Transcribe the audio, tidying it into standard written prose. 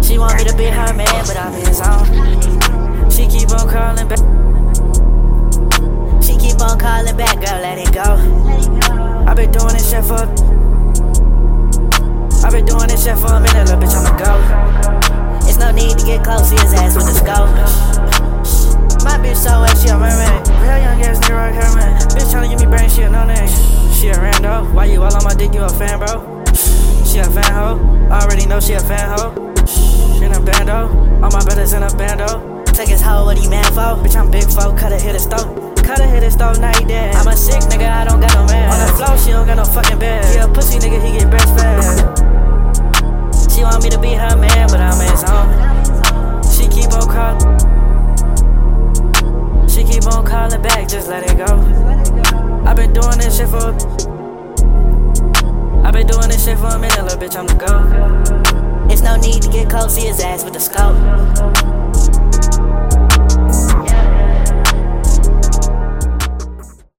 She want me to be her man, but I'm his own. She keep on calling back. She keep on calling back, girl, let it go. I've been doing this shit for a minute, little bitch, I'ma go. It's no need to get close, see his ass with the scope. My bitch so wet, she a mermaid. Real young ass nigga right here, man. Bitch tryna give me brain, she a no name. She a rando. Why you all on my dick, you a fan, bro? She a fan hoe. Already know she a fan hoe. She in a bando. All my brothers in a bando. Take his hoe, what he mad for? Bitch, I'm big folk, cut her, hit a stove. Cut her, hit a stove, now he dead. I'm a sick nigga, I don't got no man. On the floor, she don't got no fucking bed. He a pussy nigga, he get breastfed. She want me to be her man, but I'm his own. She keep on calling. She keep on calling back, just let it go. I've been doing this shit for a minute, little bitch, I'ma go. It's no need to get close, see his ass with the scope.